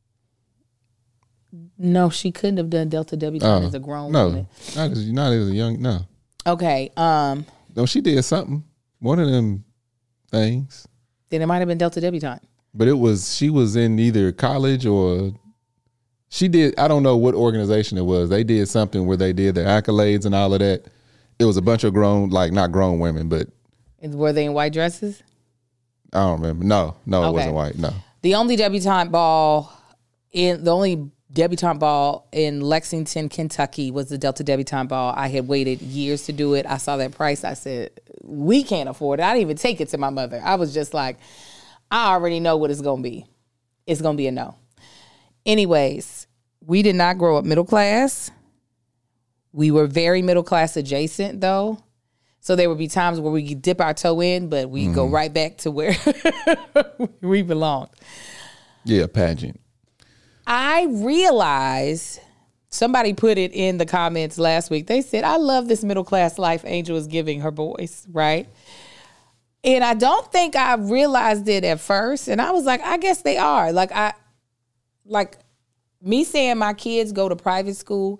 No, she couldn't have done Delta debutante as a grown woman. Not as a young, no. Okay. No, she did something. One of them things. Then it might have been Delta debutante. But she was in either college or She did, I don't know what organization it was. They did something where they did the accolades and all of that. It was a bunch of grown, like not grown women, but. Were they in white dresses? I don't remember. No, Okay. It wasn't white. No. The only debutante ball in Lexington, Kentucky was the Delta Debutante Ball. I had waited years to do it. I saw that price. I said, we can't afford it. I didn't even take it to my mother. I was just like, I already know what it's going to be. It's going to be a no. Anyways, we did not grow up middle class. We were very middle class adjacent though. So there would be times where we could dip our toe in, but we go right back to where we belonged. Yeah, pageant. I realized, somebody put it in the comments last week. They said, I love this middle class life Angel is giving her boys, right? And I don't think I realized it at first. And I was like, I guess they are. Like me saying my kids go to private school.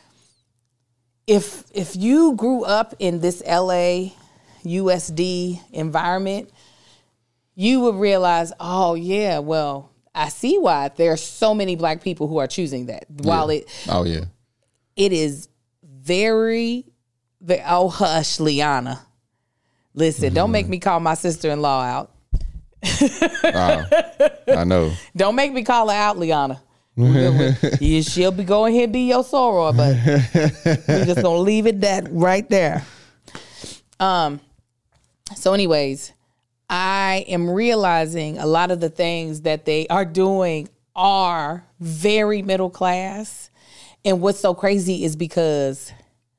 If you grew up in this LA USD environment, you would realize, oh yeah, well, I see why there are so many Black people who are choosing that. While it is very, oh hush, Liana. Listen, don't make me call my sister-in-law out. I know. Don't make me call her out, Liana. She'll be going here and be your soror, but we're just gonna leave it that right there. So anyways, I am realizing a lot of the things that they are doing are very middle class. And what's so crazy is because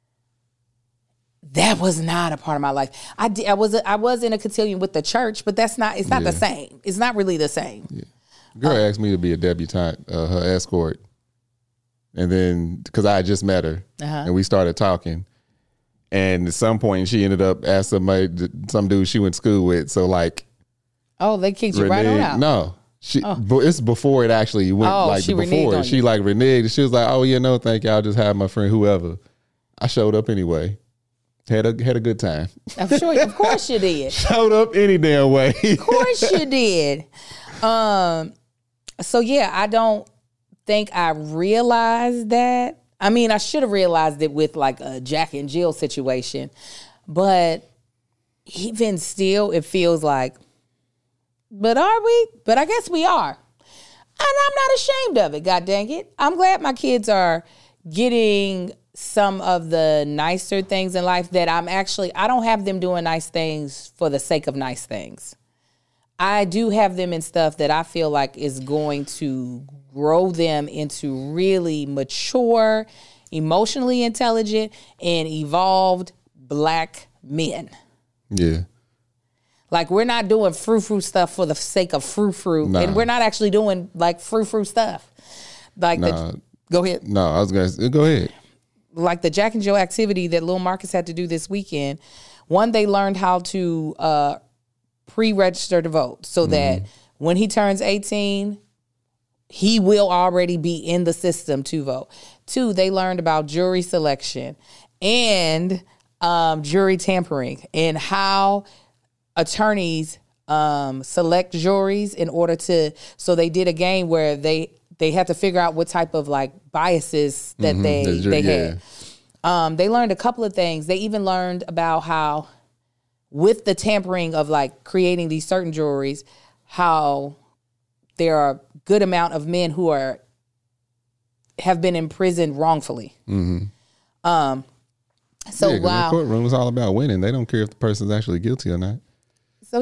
that was not a part of my life. I was in a cotillion with the church, but it's not the same. It's not really the same. Yeah. Girl asked me to be a debutante, her escort. And then, because I had just met her, and we started talking. And at some point, she ended up asking some dude she went to school with. So, like. Oh, they kicked you right on out? No. It's before it actually went, she reneged. She was like, oh, yeah, no, thank you. I'll just have my friend, whoever. I showed up anyway. Had a good time. I'm sure, of course you did. Showed up any damn way. Of course you did. So yeah, I don't think I realized that. I mean, I should have realized it with like a Jack and Jill situation, but even still, it feels like, but are we? But I guess we are. And I'm not ashamed of it, god dang it. I'm glad my kids are getting some of the nicer things in life that I don't have them doing nice things for the sake of nice things. I do have them in stuff that I feel like is going to grow them into really mature, emotionally intelligent, and evolved Black men. Yeah. Like, we're not doing frou-frou stuff for the sake of frou-frou. Nah. And we're not actually doing, like, frou-frou stuff. Like, go ahead. No, I was going to go ahead. Like the Jack and Jill activity that Lil Marcus had to do this weekend. One, they learned how to pre-register to vote so that when he turns 18, he will already be in the system to vote. Two, they learned about jury selection and jury tampering and how attorneys select juries in order to, so they did a game where they had to figure out what type of like biases that they had. They learned a couple of things. They even learned about how with the tampering of like creating these certain juries, how there are a good amount of men who have been imprisoned wrongfully. Mm-hmm. Wow. The courtroom is all about winning. They don't care if the person's actually guilty or not. So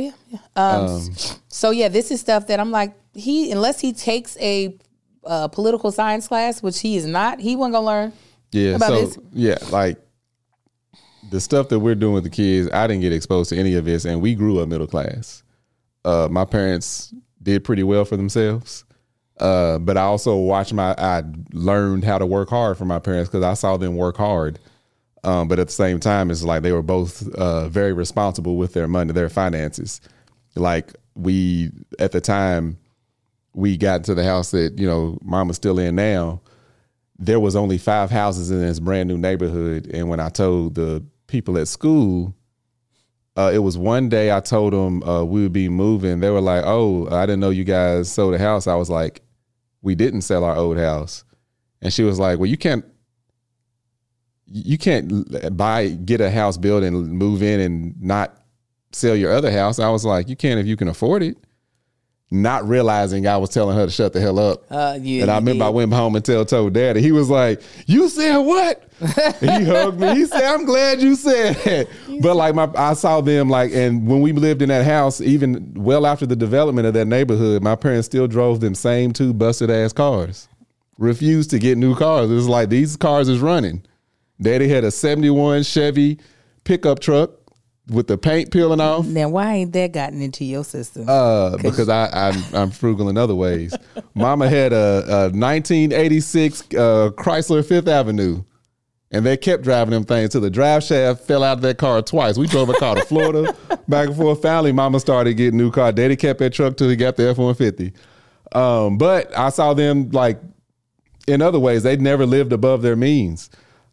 yeah. This is stuff that I'm like, unless he takes a political science class, which he is not, he wasn't gonna learn. Yeah. About this. Yeah, like the stuff that we're doing with the kids, I didn't get exposed to any of this, and we grew up middle class. My parents did pretty well for themselves, but I also I learned how to work hard from my parents because I saw them work hard. But at the same time, it's like they were both very responsible with their money, their finances. Like at the time, we got to the house that, Mom was still in now. There was only 5 houses in this brand new neighborhood. And when I told the people at school, it was one day I told them we would be moving. They were like, oh, I didn't know you guys sold a house. I was like, we didn't sell our old house. And she was like, well, you can't get a house built and move in and not sell your other house. I was like, you can if you can afford it. Not realizing I was telling her to shut the hell up. And I remember I went home and told Daddy. He was like, you said what? And he hugged me. He said, I'm glad you said that. But like I saw them like, and when we lived in that house, even well after the development of that neighborhood, my parents still drove them same 2 busted ass cars. Refused to get new cars. It was like, these cars is running. Daddy had a 71 Chevy pickup truck with the paint peeling off. Now, why ain't that gotten into your system? Because I'm frugal in other ways. Mama had a 1986 Chrysler Fifth Avenue, and they kept driving them things till the drive shaft fell out of that car twice. We drove a car to Florida, back and forth. Finally, Mama started getting a new car. Daddy kept that truck till he got the F-150. But I saw them like in other ways. They'd never lived above their means.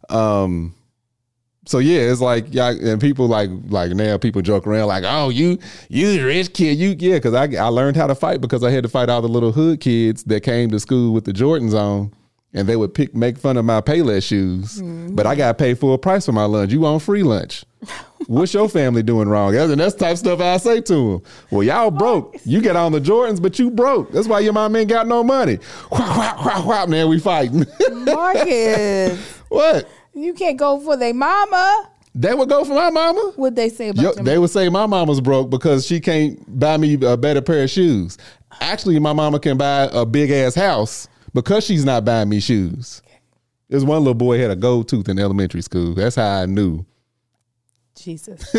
So yeah, it's like, yeah, and people like now people joke around like, oh, you the rich kid, because I learned how to fight because I had to fight all the little hood kids that came to school with the Jordans on, and they would make fun of my Payless shoes, but I got paid full price for my lunch. You want free lunch? What's your family doing wrong? And that's the type of stuff I say to them. Well, y'all broke. You get on the Jordans, but you broke. That's why your mom ain't got no money. Man, we fighting. Marcus. What? You can't go for their mama. They would go for my mama? What'd they say about They would say my mama's broke because she can't buy me a better pair of shoes. Actually, my mama can buy a big-ass house because she's not buying me shoes. There's one little boy had a gold tooth in elementary school. That's how I knew. Jesus.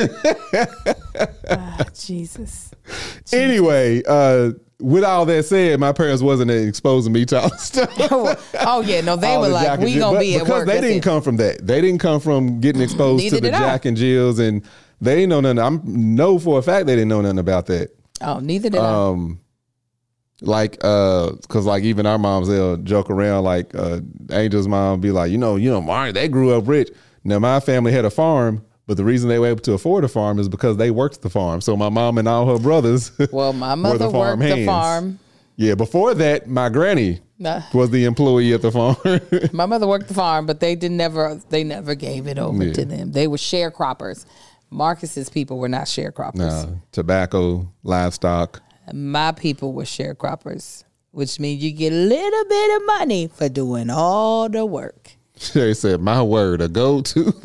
Jesus. Anyway, with all that said, my parents wasn't exposing me to all the stuff. Oh yeah, no, they were like, we gonna be at work. Because they didn't come from that. They didn't come from getting exposed to the Jack and Jills, and they didn't know nothing. I know for a fact they didn't know nothing about that. Oh, neither did I. Like, cause like even our moms, they'll joke around. Like, Angel's mom be like, you know, Mark, they grew up rich. Now my family had a farm. But the reason they were able to afford a farm is because they worked the farm. So my mom and all her brothers well, my mother worked the farm. Yeah, before that, my granny was the employee at the farm. My mother worked the farm, but they never gave it over to them. They were sharecroppers. Marcus's people were not sharecroppers. No, tobacco, livestock. My people were sharecroppers, which means you get a little bit of money for doing all the work. They said, my word, a go-to.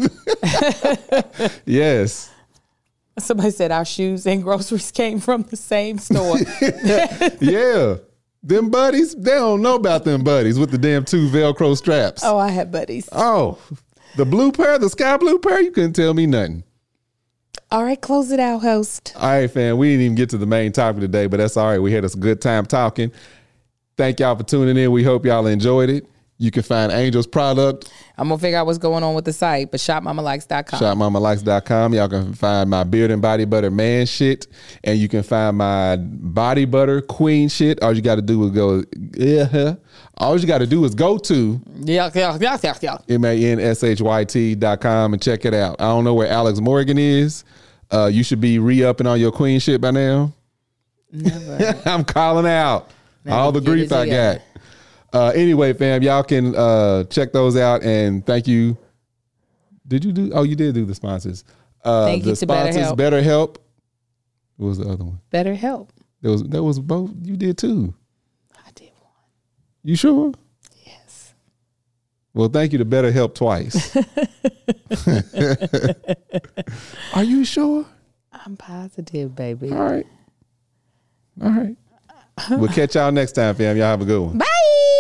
Yes. Somebody said our shoes and groceries came from the same store. Yeah. Them buddies, they don't know about them buddies with the damn 2 Velcro straps. Oh, I had buddies. Oh, the blue pair, the sky blue pair, you couldn't tell me nothing. All right, close it out, host. All right, fam. We didn't even get to the main topic today, but that's all right. We had a good time talking. Thank y'all for tuning in. We hope y'all enjoyed it. You can find Angel's product. I'm going to figure out what's going on with the site, but shopmamalikes.com. Shopmamalikes.com. Y'all can find my beard and body butter man shit. And you can find my body butter queen shit. All you got to do is go, all you got to do is go to mansyt.com and check it out. I don't know where Alex Morgan is. You should be re-upping on your queen shit by now. Never. I'm calling out all the grief I got. Anyway, fam, y'all can check those out, and thank you. Did you do? Oh, you did do the sponsors. Thank you to BetterHelp. BetterHelp. What was the other one? BetterHelp. That was both. You did too. I did one. You sure? Yes. Well, thank you to BetterHelp twice. Are you sure? I'm positive, baby. All right. We'll catch y'all next time, fam. Y'all have a good one. Bye.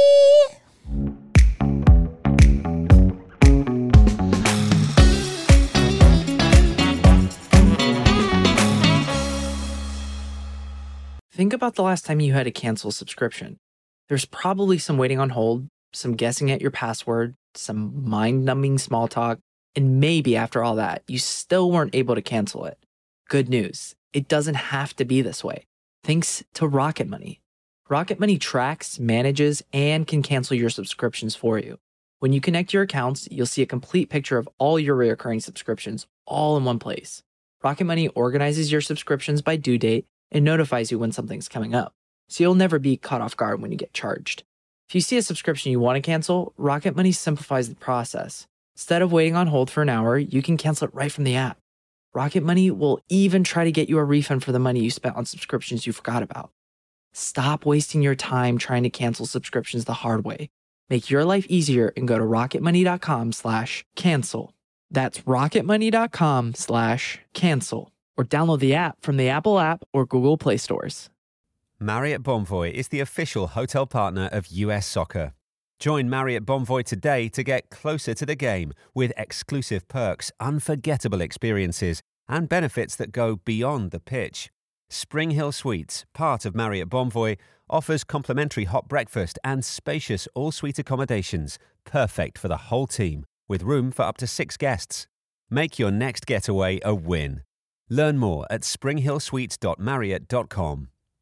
Think about the last time you had to cancel a subscription. There's probably some waiting on hold, some guessing at your password, some mind-numbing small talk, and maybe after all that, you still weren't able to cancel it. Good news, it doesn't have to be this way. Thanks to Rocket Money. Rocket Money tracks, manages, and can cancel your subscriptions for you. When you connect your accounts, you'll see a complete picture of all your recurring subscriptions all in one place. Rocket Money organizes your subscriptions by due date and notifies you when something's coming up, so you'll never be caught off guard when you get charged. If you see a subscription you want to cancel, Rocket Money simplifies the process. Instead of waiting on hold for an hour, you can cancel it right from the app. Rocket Money will even try to get you a refund for the money you spent on subscriptions you forgot about. Stop wasting your time trying to cancel subscriptions the hard way. Make your life easier and go to rocketmoney.com/cancel. That's rocketmoney.com/cancel. Or download the app from the Apple app or Google Play stores. Marriott Bonvoy is the official hotel partner of US Soccer. Join Marriott Bonvoy today to get closer to the game with exclusive perks, unforgettable experiences, and benefits that go beyond the pitch. Spring Hill Suites, part of Marriott Bonvoy, offers complimentary hot breakfast and spacious all-suite accommodations, perfect for the whole team, with room for up to 6 guests. Make your next getaway a win. Learn more at springhillsuites.marriott.com.